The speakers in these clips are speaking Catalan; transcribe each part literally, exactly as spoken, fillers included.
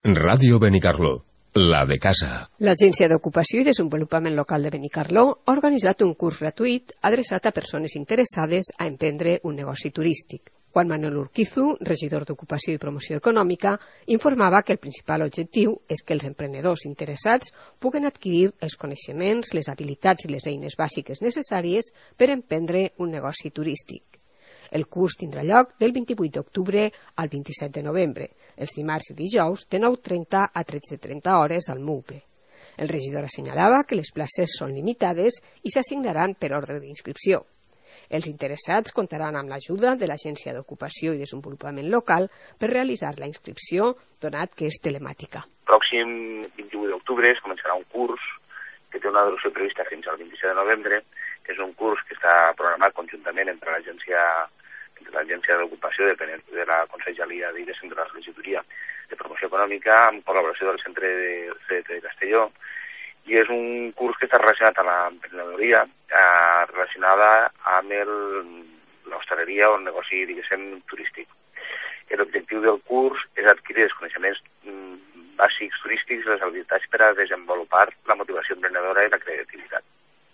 Ràdio Benicarló, la de casa. L'Agència d'Ocupació i Desenvolupament Local de Benicarló ha organitzat un curs gratuït adreçat a persones interessades a emprendre un negoci turístic. Juan Manuel Urquizu, regidor d'Ocupació i Promoció Econòmica, informava que el principal objectiu és que els emprenedors interessats puguen adquirir els coneixements, les habilitats i les eines bàsiques necessàries per emprendre un negoci turístic. El curs tindrà lloc del vint-i-vuit d'octubre al vint-i-set de novembre, els dimarts i dijous de nou trenta a tretze trenta hores al M U P E. El regidor assenyalava que les places són limitades i s'assignaran per ordre d'inscripció. Els interessats comptaran amb l'ajuda de l'Agència d'Ocupació i Desenvolupament Local per realitzar la inscripció, donat que és telemàtica. Pròxim vint-i-vuit d'octubre es començarà un curs que té una duració prevista fins al vint-i-set de novembre, que és un curs que està programat conjuntament entre l'Agència entre l'Agència d'Ocupació depenent de la Conselleria de de la Regidoria de Promoció Econòmica amb col·laboració del Centre de C D T de Castelló, i és un curs que està relacionat amb l'emprenedoria, eh, relacionada amb l'hostaleria o el negoci, diguéssim, turístic. L'objectiu del curs és adquirir els coneixements mm, bàsics turístics i les habilitats per a desenvolupar la motivació emprenedora i la creativitat.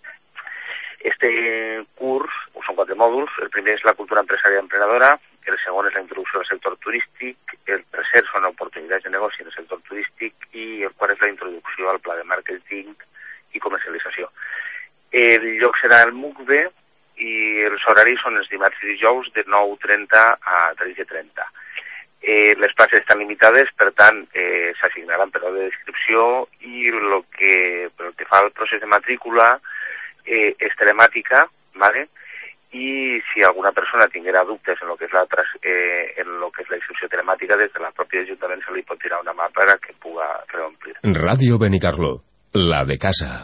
Este curs són quatre mòduls. El primer és la cultura empresarial emprenedora, el segon és la introducció al sector turístic, el tercer són oportunitats de negoci en el sector turístic i el quart és la introducció al pla de màrqueting i comercialització. El lloc serà el M U C B i els horaris són els dimarts i dijous de nou trenta a tretze trenta. Eh, les places estan limitades, per tant, eh, s'assignaran per ordre d'inscripció i el que, pel que fa al procés de matrícula eh, és telemàtica, ¿vale? I si alguna persona tinguera dubtes en lo que és la, eh, en lo que és la inscripció telemàtica, des de la pròpia Ajuntament se li pot tirar una mà per a que puga reomplir. Ràdio Benicarló, la de casa.